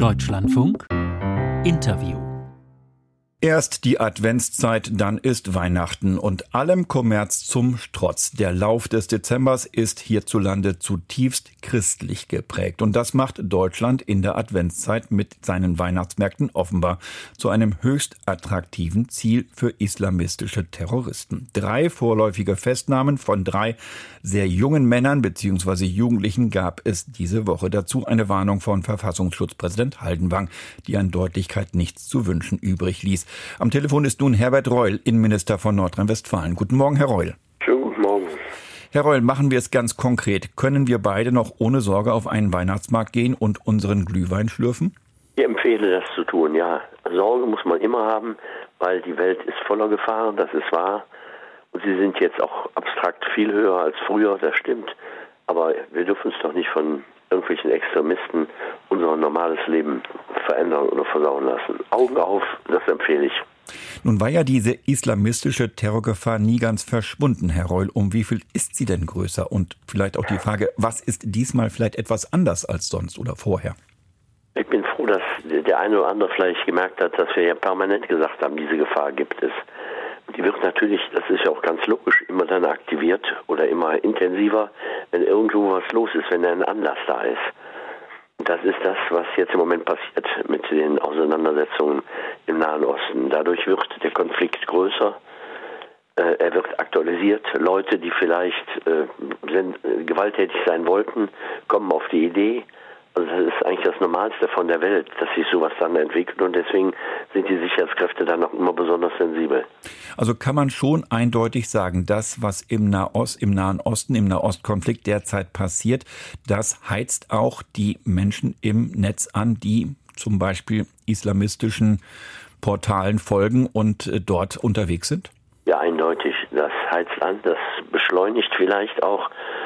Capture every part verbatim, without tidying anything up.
Deutschlandfunk Interview. Erst die Adventszeit, dann ist Weihnachten und allem Kommerz zum Trotz. Der Lauf des Dezembers ist hierzulande zutiefst christlich geprägt. Und das macht Deutschland in der Adventszeit mit seinen Weihnachtsmärkten offenbar zu einem höchst attraktiven Ziel für islamistische Terroristen. Drei vorläufige Festnahmen von drei sehr jungen Männern bzw. Jugendlichen gab es diese Woche. Dazu eine Warnung von Verfassungsschutzpräsident Haldenwang, die an Deutlichkeit nichts zu wünschen übrig ließ. Am Telefon ist nun Herbert Reul, Innenminister von Nordrhein-Westfalen. Guten Morgen, Herr Reul. Schönen guten Morgen. Herr Reul, machen wir es ganz konkret. Können wir beide noch ohne Sorge auf einen Weihnachtsmarkt gehen und unseren Glühwein schlürfen? Ich empfehle das zu tun, ja. Sorge muss man immer haben, weil die Welt ist voller Gefahren, das ist wahr. Und sie sind jetzt auch abstrakt viel höher als früher, das stimmt. Aber wir dürfen uns doch nicht von irgendwelchen Extremisten unser normales Leben verändern oder versauen lassen. Augen auf, das empfehle ich. Nun war ja diese islamistische Terrorgefahr nie ganz verschwunden, Herr Reul. Um wie viel ist sie denn größer? Und vielleicht auch die Frage, was ist diesmal vielleicht etwas anders als sonst oder vorher? Ich bin froh, dass der eine oder andere vielleicht gemerkt hat, dass wir ja permanent gesagt haben, diese Gefahr gibt es. Die wird natürlich, das ist ja auch ganz logisch, immer dann aktiviert oder immer intensiver, wenn irgendwo was los ist, wenn ein Anlass da ist. Und das ist das, was jetzt im Moment passiert mit den Auseinandersetzungen im Nahen Osten. Dadurch wird der Konflikt größer, äh, er wird aktualisiert. Leute, die vielleicht äh, sind, äh, gewalttätig sein wollten, kommen auf die Idee. Also das ist eigentlich das Normalste von der Welt, dass sich sowas dann entwickelt und deswegen sind die Sicherheitskräfte dann auch immer besonders sensibel. Also kann man schon eindeutig sagen, das, was im Nahost, im Nahen Osten, im Nahostkonflikt derzeit passiert, das heizt auch die Menschen im Netz an, die zum Beispiel islamistischen Portalen folgen und dort unterwegs sind? Ja, eindeutig. Das heizt an, das beschleunigt vielleicht auch.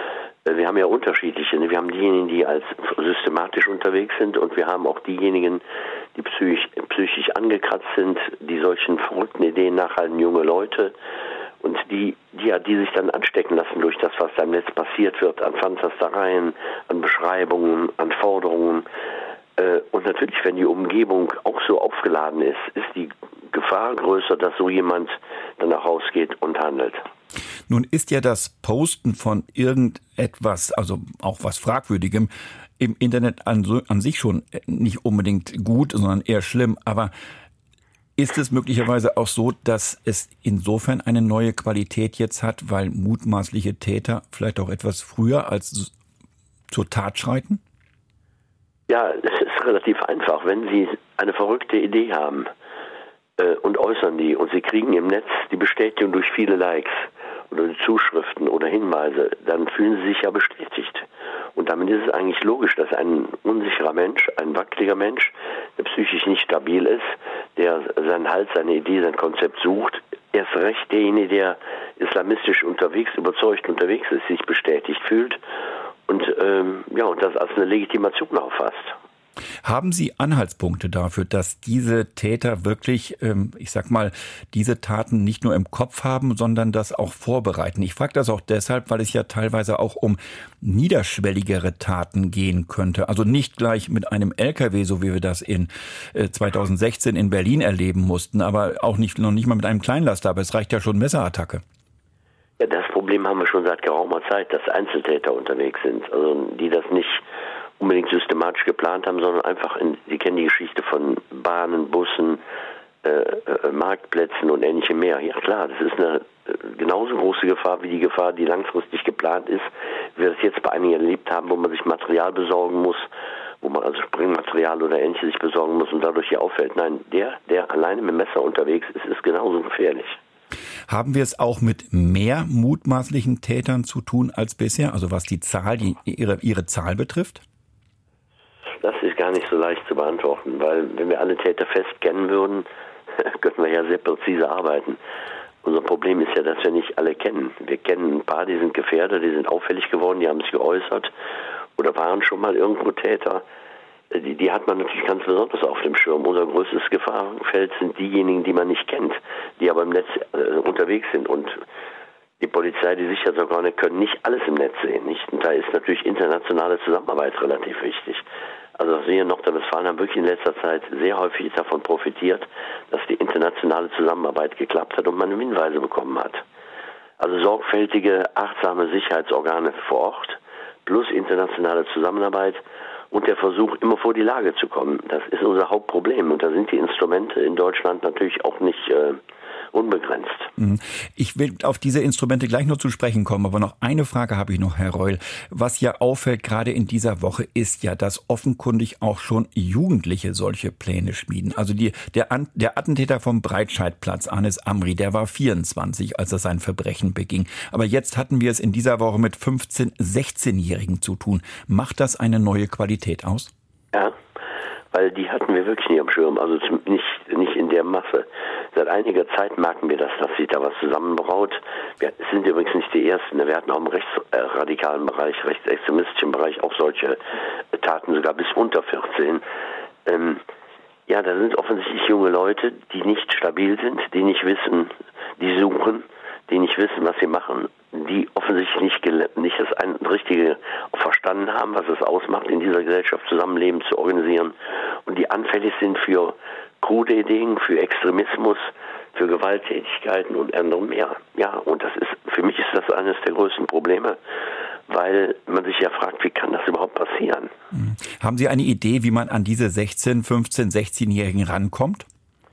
Wir haben ja unterschiedliche. Wir haben diejenigen, die als systematisch unterwegs sind und wir haben auch diejenigen, die psychisch, psychisch angekratzt sind, die solchen verrückten Ideen nachhalten, junge Leute und die, die, ja, die sich dann anstecken lassen durch das, was da im Netz passiert wird, an Fantastereien, an Beschreibungen, an Forderungen. Und natürlich, wenn die Umgebung auch so aufgeladen ist, ist die Gefahr größer, dass so jemand dann auch rausgeht und handelt. Nun ist ja das Posten von irgendetwas, also auch was Fragwürdigem, im Internet an, so, an sich schon nicht unbedingt gut, sondern eher schlimm. Aber ist es möglicherweise auch so, dass es insofern eine neue Qualität jetzt hat, weil mutmaßliche Täter vielleicht auch etwas früher als zur Tat schreiten? Ja, es ist relativ einfach. Wenn Sie eine verrückte Idee haben äh, und äußern die und Sie kriegen im Netz die Bestätigung durch viele Likes oder Zuschriften oder Hinweise, dann fühlen Sie sich ja bestätigt. Und damit ist es eigentlich logisch, dass ein unsicherer Mensch, ein wackeliger Mensch, der psychisch nicht stabil ist, der seinen Halt, seine Idee, sein Konzept sucht, erst recht derjenige, der islamistisch unterwegs, überzeugt unterwegs ist, sich bestätigt fühlt und ähm, ja und das als eine Legitimation auffasst. Haben Sie Anhaltspunkte dafür, dass diese Täter wirklich, ähm, ich sag mal, diese Taten nicht nur im Kopf haben, sondern das auch vorbereiten? Ich frage das auch deshalb, weil es ja teilweise auch um niederschwelligere Taten gehen könnte. Also nicht gleich mit einem L K W, so wie wir das in äh, zweitausendsechzehn in Berlin erleben mussten, aber auch nicht noch nicht mal mit einem Kleinlaster, aber es reicht ja schon Messerattacke. Ja, das Problem haben wir schon seit geraumer Zeit, dass Einzeltäter unterwegs sind, also die das nicht unbedingt systematisch geplant haben, sondern einfach, in, Sie kennen die Geschichte von Bahnen, Bussen, äh, äh, Marktplätzen und ähnlichem mehr. Ja klar, das ist eine äh, genauso große Gefahr wie die Gefahr, die langfristig geplant ist, wie wir das jetzt bei einigen erlebt haben, wo man sich Material besorgen muss, wo man also Sprengmaterial oder ähnliches sich besorgen muss und dadurch hier auffällt. Nein, der, der alleine mit dem Messer unterwegs ist, ist genauso gefährlich. Haben wir es auch mit mehr mutmaßlichen Tätern zu tun als bisher, also was die Zahl, die, ihre, ihre Zahl betrifft? Das ist gar nicht so leicht zu beantworten, weil wenn wir alle Täter fest kennen würden, könnten wir ja sehr präzise arbeiten. Unser Problem ist ja, dass wir nicht alle kennen. Wir kennen ein paar, die sind Gefährder, die sind auffällig geworden, die haben sich geäußert oder waren schon mal irgendwo Täter. Die, die hat man natürlich ganz besonders auf dem Schirm. Unser größtes Gefahrenfeld sind diejenigen, die man nicht kennt, die aber im Netz äh, unterwegs sind. Und die Polizei, die Sicherheitsorgane können nicht alles im Netz sehen, nicht? Und da ist natürlich internationale Zusammenarbeit relativ wichtig. Also wir in Nordrhein-Westfalen haben wirklich in letzter Zeit sehr häufig davon profitiert, dass die internationale Zusammenarbeit geklappt hat und man Hinweise bekommen hat. Also sorgfältige, achtsame Sicherheitsorgane vor Ort plus internationale Zusammenarbeit und der Versuch, immer vor die Lage zu kommen. Das ist unser Hauptproblem und da sind die Instrumente in Deutschland natürlich auch nicht äh, unbegrenzt. Ich will auf diese Instrumente gleich noch zu sprechen kommen, aber noch eine Frage habe ich noch, Herr Reul. Was ja auffällt, gerade in dieser Woche, ist ja, dass offenkundig auch schon Jugendliche solche Pläne schmieden. Also die, der, der Attentäter vom Breitscheidplatz, Anis Amri, der war vierundzwanzig, als er sein Verbrechen beging. Aber jetzt hatten wir es in dieser Woche mit fünfzehn-, sechzehnjährigen zu tun. Macht das eine neue Qualität aus? Ja, weil die hatten wir wirklich nicht am Schirm, also nicht, nicht in der Masse. Seit einiger Zeit merken wir, dass, dass sich da was zusammenbraut. Wir sind übrigens nicht die Ersten. Wir hatten auch im rechtsradikalen Bereich, rechtsextremistischen Bereich auch solche Taten, sogar bis unter vierzehn. Ähm, ja, da sind offensichtlich junge Leute, die nicht stabil sind, die nicht wissen, die suchen, die nicht wissen, was sie machen, die offensichtlich nicht, nicht das ein, Richtige verstanden haben, was es ausmacht, in dieser Gesellschaft Zusammenleben zu organisieren und die anfällig sind für krude Ideen, für Extremismus, für Gewalttätigkeiten und anderem mehr. Ja, und das ist, für mich ist das eines der größten Probleme, weil man sich ja fragt, wie kann das überhaupt passieren? Haben Sie eine Idee, wie man an diese sechzehn-, fünfzehn-, sechzehnjährigen rankommt?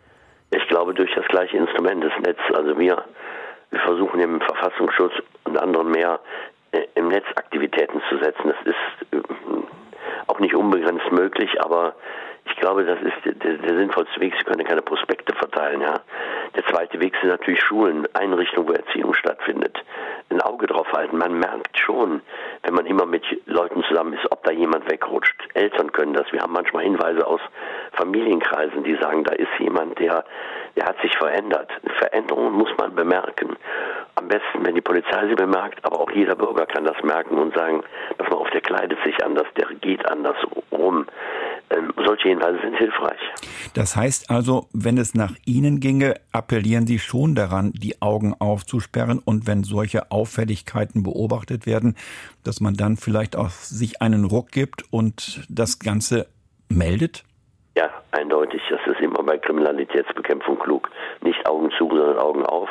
Ich glaube, durch das gleiche Instrument, das Netz. Also wir, wir versuchen im Verfassungsschutz und anderen mehr äh, im Netz Aktivitäten zu setzen. Das ist äh, auch nicht unbegrenzt möglich, aber ich glaube, das ist der, der sinnvollste Weg. Sie können keine Prospekte verteilen. Ja. Der zweite Weg sind natürlich Schulen, Einrichtungen, wo Erziehung stattfindet. Ein Auge drauf halten. Man merkt schon, wenn man immer mit Leuten zusammen ist, ob da jemand wegrutscht. Eltern können das. Wir haben manchmal Hinweise aus Familienkreisen, die sagen, da ist jemand, der, der hat sich verändert. Veränderungen muss man bemerken. Am besten, wenn die Polizei sie bemerkt, aber auch jeder Bürger kann das merken und sagen, pass mal auf, der kleidet sich anders, der geht anders rum. Ähm, solche Hinweise sind hilfreich. Das heißt also, wenn es nach Ihnen ginge, appellieren Sie schon daran, die Augen aufzusperren und wenn solche Auffälligkeiten beobachtet werden, dass man dann vielleicht auch sich einen Ruck gibt und das Ganze meldet? Ja, eindeutig. Das ist immer bei Kriminalitätsbekämpfung klug. Nicht Augen zu, sondern Augen auf.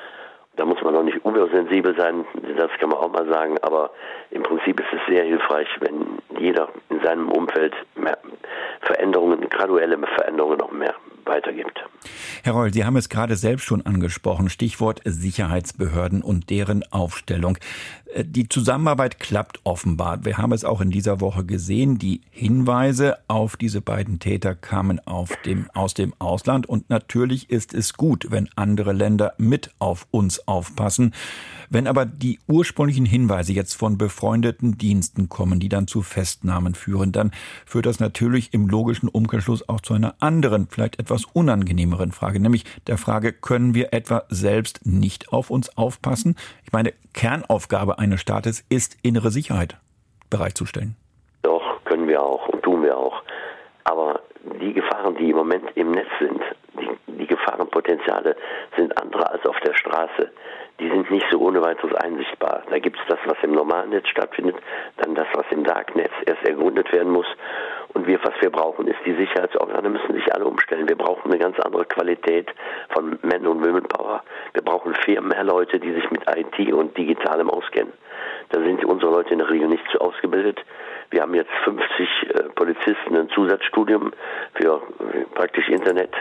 Da muss man noch nicht übersensibel sein, das kann man auch mal sagen, aber im Prinzip ist es sehr hilfreich, wenn jeder in seinem Umfeld mehr Veränderungen, graduelle Veränderungen noch mehr weitergibt. Herr Reul, Sie haben es gerade selbst schon angesprochen, Stichwort Sicherheitsbehörden und deren Aufstellung. Die Zusammenarbeit klappt offenbar. Wir haben es auch in dieser Woche gesehen. Die Hinweise auf diese beiden Täter kamen auf dem, aus dem Ausland. Und natürlich ist es gut, wenn andere Länder mit auf uns aufpassen. Wenn aber die ursprünglichen Hinweise jetzt von befreundeten Diensten kommen, die dann zu Festnahmen führen, dann führt das natürlich im logischen Umkehrschluss auch zu einer anderen, vielleicht etwas unangenehmeren Frage, nämlich der Frage, können wir etwa selbst nicht auf uns aufpassen? Ich meine, Kernaufgabe eines Staates ist, innere Sicherheit bereitzustellen. Doch, können wir auch und tun wir auch. Aber die Gefahren, die im Moment im Netz sind, die, die Gefahrenpotenziale sind andere als auf der Straße. Die sind nicht so ohne weiteres einsichtbar. Da gibt es das, was im normalen Netz stattfindet, dann das, was im Darknetz erst ergründet werden muss. Und wir, was wir brauchen, ist, die Sicherheitsorgane müssen sich alle umstellen. Wir brauchen eine ganz andere Qualität von Men- und Womenpower. Wir brauchen viel mehr Leute, die sich mit I T und Digitalem auskennen. Da sind unsere Leute in der Regel nicht so ausgebildet. Wir haben jetzt fünfzig äh, Polizisten ein Zusatzstudium für äh, praktisch Internet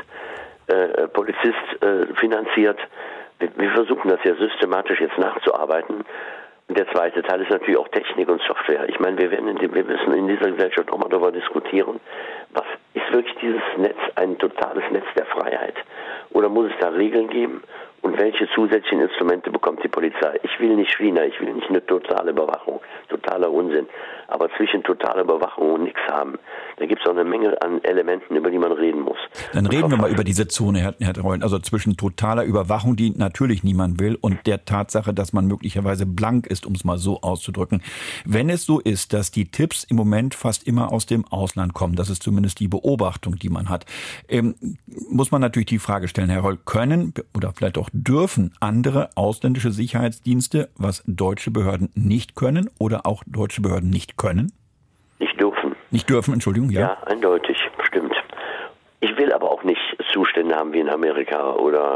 äh, Polizist äh, finanziert. Wir, wir versuchen das ja systematisch jetzt nachzuarbeiten. Und der zweite Teil ist natürlich auch Technik und Software. Ich meine, wir werden in dem, wir müssen in dieser Gesellschaft auch mal darüber diskutieren, was ist wirklich dieses Netz ein totales Netz der Freiheit? Oder muss es da Regeln geben? Und welche zusätzlichen Instrumente bekommt die Polizei? Ich will nicht China, ich will nicht eine totale Überwachung, totaler Unsinn. Aber zwischen totaler Überwachung und nichts haben, da gibt es auch eine Menge an Elementen, über die man reden muss. Dann reden wir mal über diese Zone, Herr, Herr Reul. Also zwischen totaler Überwachung, die natürlich niemand will, und der Tatsache, dass man möglicherweise blank ist, um es mal so auszudrücken. Wenn es so ist, dass die Tipps im Moment fast immer aus dem Ausland kommen, das ist zumindest die Beobachtung, die man hat, ähm, muss man natürlich die Frage stellen, Herr Reul, können oder vielleicht auch dürfen andere ausländische Sicherheitsdienste, was deutsche Behörden nicht können oder auch deutsche Behörden nicht können? Nicht dürfen. Nicht dürfen, Entschuldigung, ja? Ja, eindeutig, stimmt. Ich will aber auch nicht Zustände haben wie in Amerika oder,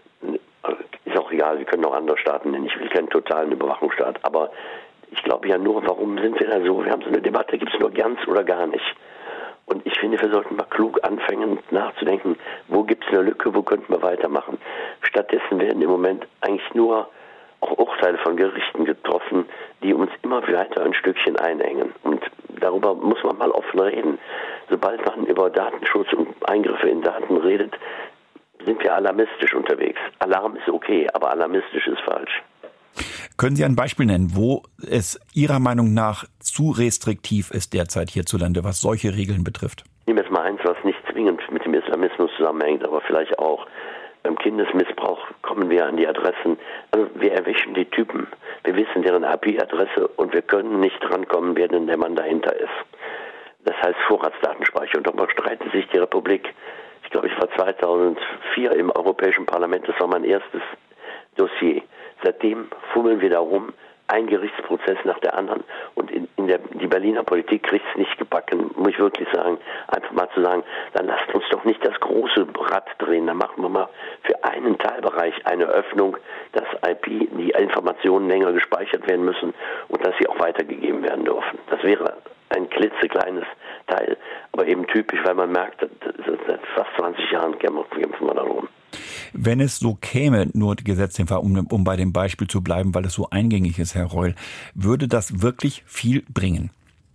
ist auch egal, wir können auch andere Staaten nennen. Ich will keinen totalen Überwachungsstaat, aber ich glaube ja nur, warum sind wir da so? Wir haben so eine Debatte, gibt es nur ganz oder gar nicht. Und ich finde, wir sollten mal klug anfangen nachzudenken, wo gibt es eine Lücke, wo könnten wir weitermachen. Stattdessen werden im Moment eigentlich nur auch Urteile von Gerichten getroffen, die uns immer weiter ein Stückchen einengen. Und darüber muss man mal offen reden. Sobald man über Datenschutz und Eingriffe in Daten redet, sind wir alarmistisch unterwegs. Alarm ist okay, aber alarmistisch ist falsch. Können Sie ein Beispiel nennen, wo es Ihrer Meinung nach zu restriktiv ist derzeit hierzulande, was solche Regeln betrifft? Ich nehme jetzt mal eins, was nicht zwingend mit dem Islamismus zusammenhängt, aber vielleicht auch beim Kindesmissbrauch kommen wir an die Adressen. Also wir erwischen die Typen. Wir wissen deren I P-Adresse und wir können nicht drankommen, wer denn der Mann dahinter ist. Das heißt Vorratsdatenspeicher. Und darüber streitet sich die Republik. Ich glaube, ich war zweitausendvier im Europäischen Parlament. Das war mein erstes Dossier. Seitdem fummeln wir darum, ein Gerichtsprozess nach der anderen. Und in, in der, die Berliner Politik kriegt es nicht gebacken, muss ich wirklich sagen, einfach mal zu sagen, dann lasst uns doch nicht das große Rad drehen, dann machen wir mal für einen Teilbereich eine Öffnung, dass I P, die Informationen länger gespeichert werden müssen und dass sie auch weitergegeben werden dürfen. Das wäre ein klitzekleines Teil, aber eben typisch, weil man merkt, seit fast zwanzig Jahren kämpfen wir darum. Wenn es so käme, nur die Gesetzentwurf, um, um bei dem Beispiel zu bleiben, weil es so eingängig ist, Herr Reul, würde das wirklich viel bringen?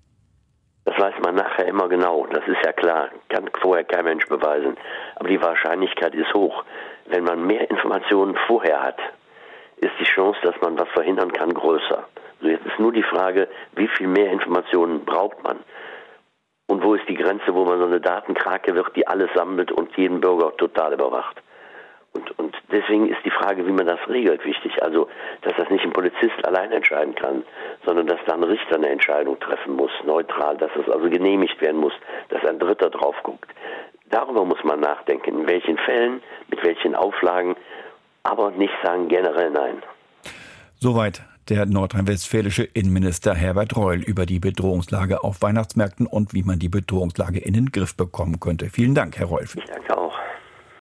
Das weiß man nachher immer genau, das ist ja klar, kann vorher kein Mensch beweisen. Aber die Wahrscheinlichkeit ist hoch. Wenn man mehr Informationen vorher hat, ist die Chance, dass man was verhindern kann, größer. So, jetzt ist nur die Frage, wie viel mehr Informationen braucht man? Und wo ist die Grenze, wo man so eine Datenkrake wird, die alles sammelt und jeden Bürger total überwacht? Und, und deswegen ist die Frage, wie man das regelt, wichtig. Also, dass das nicht ein Polizist allein entscheiden kann, sondern dass da ein Richter eine Entscheidung treffen muss, neutral, dass es also genehmigt werden muss, dass ein Dritter drauf guckt. Darüber muss man nachdenken, in welchen Fällen, mit welchen Auflagen, aber nicht sagen generell nein. Soweit der nordrhein-westfälische Innenminister Herbert Reul über die Bedrohungslage auf Weihnachtsmärkten und wie man die Bedrohungslage in den Griff bekommen könnte. Vielen Dank, Herr Reul. Ich danke auch.